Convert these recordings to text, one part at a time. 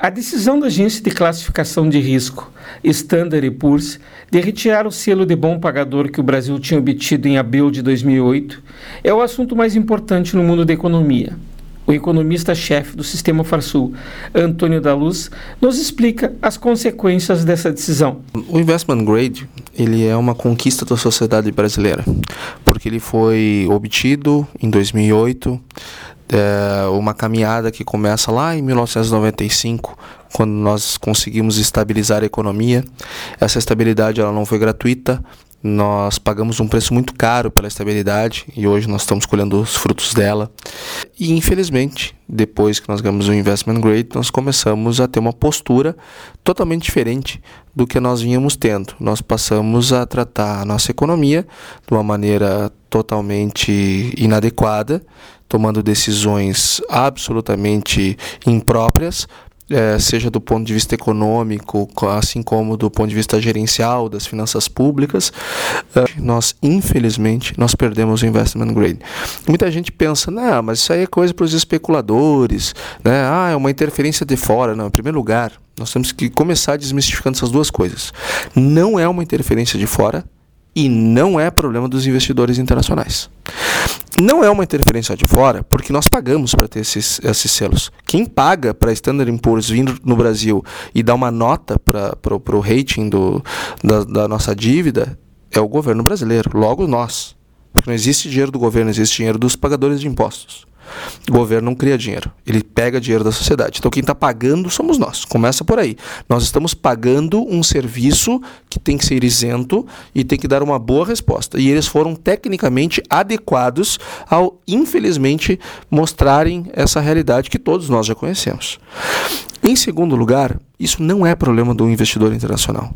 A decisão da agência de classificação de risco, Standard & Poor's, de retirar o selo de bom pagador que o Brasil tinha obtido em abril de 2008 é o assunto mais importante no mundo da economia. O economista-chefe do Sistema Farsul, Antônio da Luz, nos explica as consequências dessa decisão. O investment grade, ele é uma conquista da sociedade brasileira, porque ele foi obtido em 2008, uma caminhada que começa lá em 1995, quando nós conseguimos estabilizar a economia. Essa estabilidade ela não foi gratuita, nós pagamos um preço muito caro pela estabilidade e hoje nós estamos colhendo os frutos dela. E infelizmente, depois que nós ganhamos o investment grade, nós começamos a ter uma postura totalmente diferente do que nós vínhamos tendo. Nós passamos a tratar a nossa economia de uma maneira totalmente inadequada, tomando decisões absolutamente impróprias, seja do ponto de vista econômico, assim como do ponto de vista gerencial das finanças públicas. Infelizmente, nós perdemos o investment grade. Muita gente pensa, não, mas isso aí é coisa para os especuladores, né? É uma interferência de fora. Não, em primeiro lugar, nós temos que começar desmistificando essas duas coisas. Não é uma interferência de fora e não é problema dos investidores internacionais. Não é uma interferência de fora, porque nós pagamos para ter esses selos. Quem paga para a Standard & Poor's vir no Brasil e dar uma nota para o rating da nossa dívida é o governo brasileiro, logo nós. Porque não existe dinheiro do governo, existe dinheiro dos pagadores de impostos. O governo não cria dinheiro, ele pega dinheiro da sociedade. Então quem está pagando somos nós, começa por aí. Nós estamos pagando um serviço que tem que ser isento e tem que dar uma boa resposta. E eles foram tecnicamente adequados ao, infelizmente, mostrarem essa realidade que todos nós já conhecemos. Em segundo lugar, isso não é problema do investidor internacional.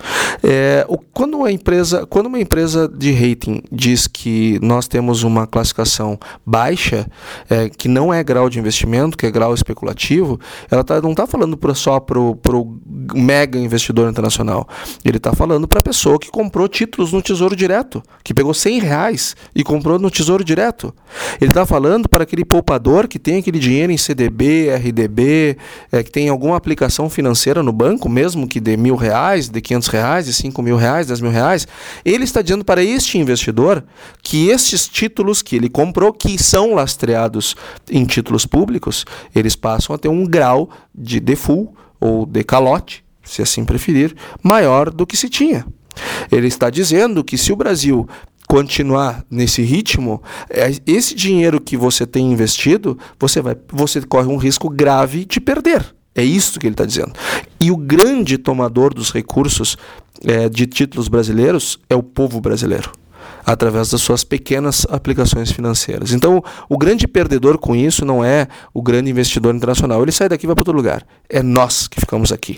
Quando uma empresa de rating diz que nós temos uma classificação baixa, que não é grau de investimento, que é grau especulativo, ela não está falando só para o mega investidor internacional. Ele está falando para a pessoa que comprou títulos no Tesouro Direto, que pegou R$100 e comprou no Tesouro Direto. Ele está falando para aquele poupador que tem aquele dinheiro em CDB, RDB, que tem alguma aplicação financeira no banco, mesmo que de R$1.000, de R$500, de R$5.000, R$10.000, ele está dizendo para este investidor que estes títulos que ele comprou, que são lastreados em títulos públicos, eles passam a ter um grau de default ou de calote, se assim preferir, maior do que se tinha. Ele está dizendo que se o Brasil continuar nesse ritmo, esse dinheiro que você tem investido, você corre um risco grave de perder. É isso que ele está dizendo. E o grande tomador dos recursos de títulos brasileiros é o povo brasileiro, através das suas pequenas aplicações financeiras. Então, o grande perdedor com isso não é o grande investidor internacional. Ele sai daqui e vai para outro lugar. É nós que ficamos aqui.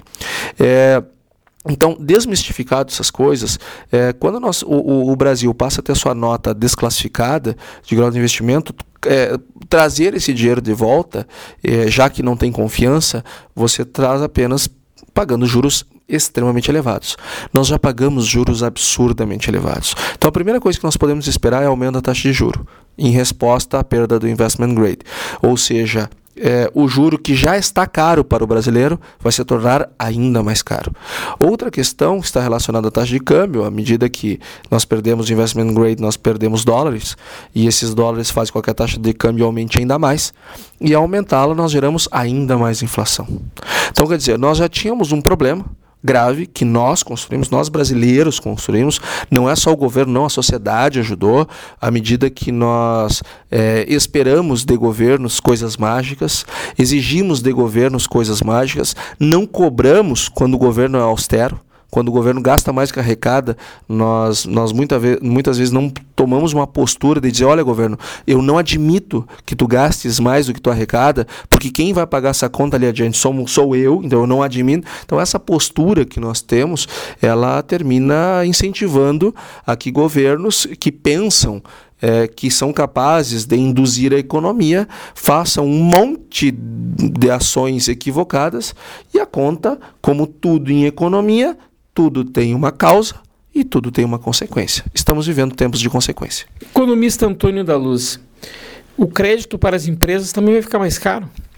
Então, desmistificado essas coisas, quando o Brasil passa a ter sua nota desclassificada de grau de investimento, trazer esse dinheiro de volta, já que não tem confiança, você traz apenas pagando juros extremamente elevados. Nós já pagamos juros absurdamente elevados. Então a primeira coisa que nós podemos esperar é o aumento da taxa de juro, em resposta à perda do investment grade. Ou seja, o juro que já está caro para o brasileiro vai se tornar ainda mais caro. Outra questão que está relacionada à taxa de câmbio, à medida que nós perdemos o investment grade, nós perdemos dólares, e esses dólares fazem com que a taxa de câmbio aumente ainda mais, e ao aumentá-la nós geramos ainda mais inflação. Então quer dizer, nós já tínhamos um problema grave que nós construímos, nós brasileiros construímos, não é só o governo, não, a sociedade ajudou, à medida que nós esperamos de governos coisas mágicas, exigimos de governos coisas mágicas, não cobramos quando o governo é austero. Quando o governo gasta mais que arrecada, nós muitas vezes não tomamos uma postura de dizer, olha governo, eu não admito que tu gastes mais do que tu arrecada, porque quem vai pagar essa conta ali adiante sou eu, então eu não admito. Então essa postura que nós temos, ela termina incentivando a que governos que pensam que são capazes de induzir a economia, façam um monte de ações equivocadas e a conta, como tudo em economia, tudo tem uma causa e tudo tem uma consequência. Estamos vivendo tempos de consequência. Economista Antônio da Luz, o crédito para as empresas também vai ficar mais caro?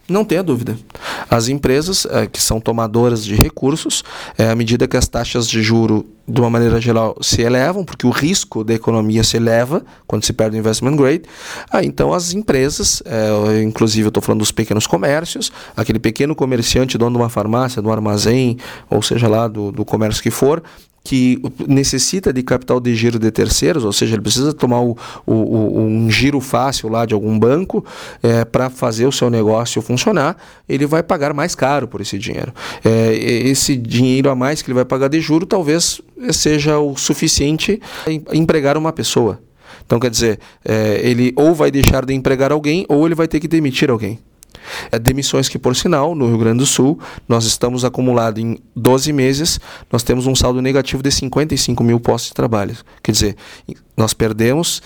Não tenha dúvida. As empresas que são tomadoras de recursos, à medida que as taxas de juro, de uma maneira geral, se elevam, porque o risco da economia se eleva quando se perde o investment grade, então as empresas, inclusive eu estou falando dos pequenos comércios, aquele pequeno comerciante, dono de uma farmácia, de um armazém, ou seja lá, do comércio que for, que necessita de capital de giro de terceiros, ou seja, ele precisa tomar um giro fácil lá de algum banco para fazer o seu negócio funcionar, ele vai pagar mais caro por esse dinheiro. Esse dinheiro a mais que ele vai pagar de juro talvez seja o suficiente para empregar uma pessoa. Então, quer dizer, ele ou vai deixar de empregar alguém ou ele vai ter que demitir alguém. Demissões que, por sinal, no Rio Grande do Sul, nós estamos acumulados em 12 meses, nós temos um saldo negativo de 55 mil postos de trabalho. Quer dizer, nós perdemos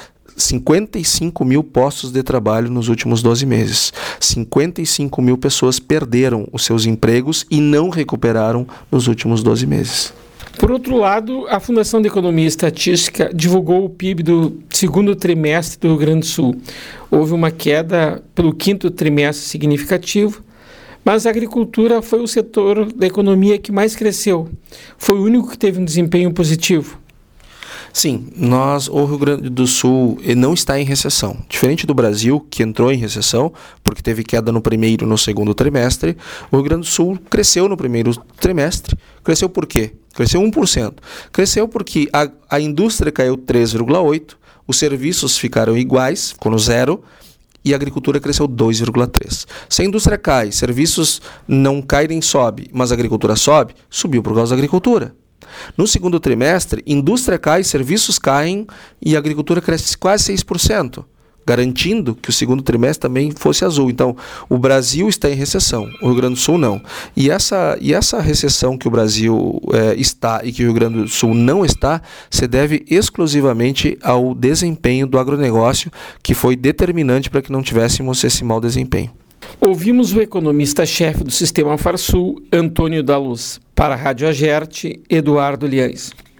55 mil postos de trabalho nos últimos 12 meses. 55 mil pessoas perderam os seus empregos e não recuperaram nos últimos 12 meses. Por outro lado, a Fundação de Economia e Estatística divulgou o PIB do segundo trimestre do Rio Grande do Sul. Houve uma queda pelo quinto trimestre significativo, mas a agricultura foi o setor da economia que mais cresceu. Foi o único que teve um desempenho positivo. Sim, o Rio Grande do Sul não está em recessão. Diferente do Brasil, que entrou em recessão, porque teve queda no primeiro e no segundo trimestre, o Rio Grande do Sul cresceu no primeiro trimestre. Cresceu por quê? Cresceu 1%. Cresceu porque a indústria caiu 3,8%, os serviços ficaram iguais, ficou no 0%, e a agricultura cresceu 2,3%. Se a indústria cai, serviços não caem nem sobe, mas a agricultura sobe, subiu por causa da agricultura. No segundo trimestre, indústria cai, serviços caem e a agricultura cresce quase 6%, garantindo que o segundo trimestre também fosse azul. Então, o Brasil está em recessão, o Rio Grande do Sul não. E essa recessão que o Brasil está e que o Rio Grande do Sul não está, se deve exclusivamente ao desempenho do agronegócio, que foi determinante para que não tivéssemos esse mau desempenho. Ouvimos o economista-chefe do Sistema Farsul, Antônio da Luz. Para a Rádio Agerte, Eduardo Liães.